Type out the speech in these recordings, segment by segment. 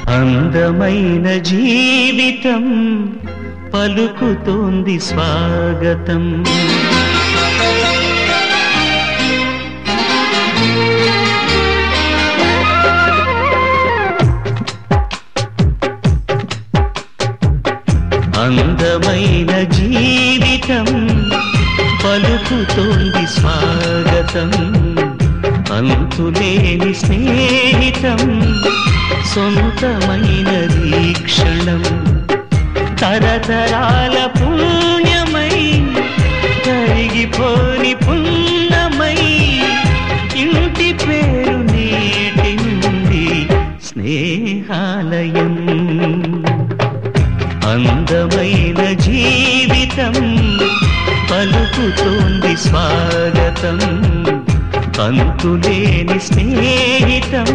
అందమైన జీవితం పలుకుతోంది స్వాగతం. అందమైన జీవితం పలుకుతోంది స్వాగతం. అంతులేని స్నేహితం సొంతమైనది క్షణం. తరతరాల పుణ్యమై కరిగిపోని పుణ్యమై ఇంటి పేరు నేటి నుండి స్నేహాలయం. అందమైన జీవితం పలుకుతోంది స్వాగతం. అంతులేని స్నేహితం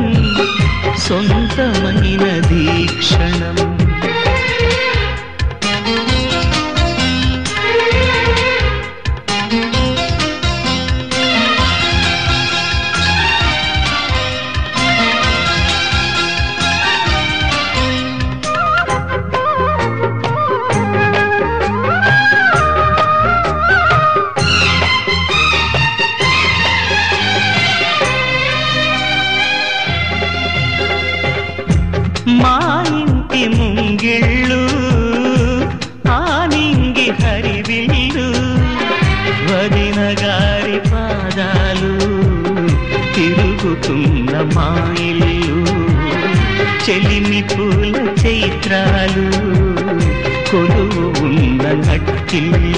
సొంతమైనది క్షణం. మా ఇంటి ముంగిళ్ళు ఆనింగి హరివిల్లు వదిన గారి పాదాలు తిరుగుతున్న మా ఇల్లు. చెలిమి పూల చైత్రాలు కొలువు ఉన్న నట్టిల్లు.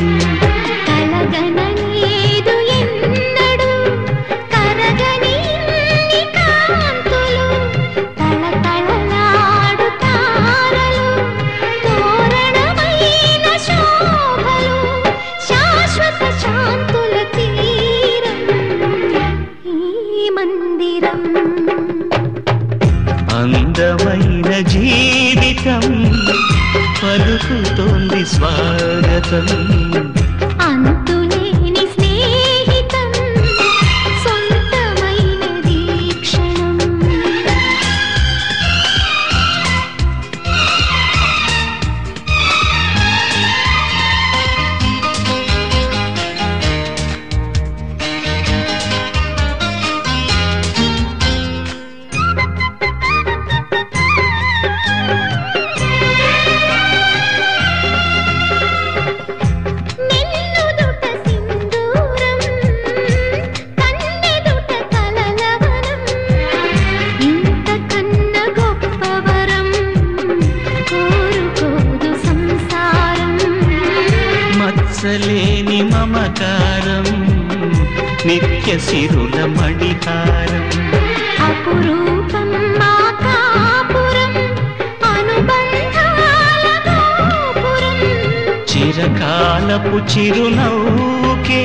అందమైన జీవితం పలుకుతోంది స్వాగతం. అంతులేని స్నేహితం సొంతమైనది క్షణం. మత్సలేని మమకారం నిత్య సిరుల మణిహారం. అపురూపం మా కాపురం అనుబంధాల గోపురం. చిరకాలపు చిరునవ్వుకే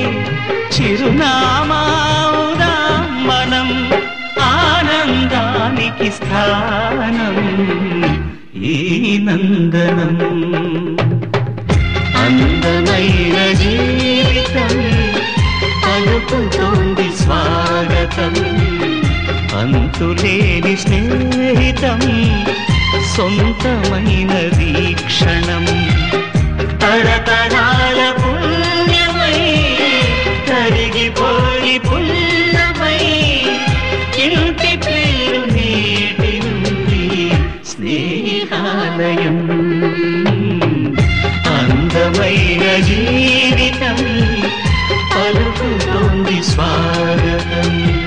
చిరునామావుదా మనం. ఆనందానికి స్థానం ఈ నందనం. అందమైన జీవితం పలుకుతోంది స్వాగతం. అంతులేని స్నేహితం సొంతమైనది క్షణం. తరతరాల పుణ్యమై కరిగిపోయి పుణ్యమై ఇంటి పేరు నేటి నుండి స్నేహాలయం. అందమైన జీవితం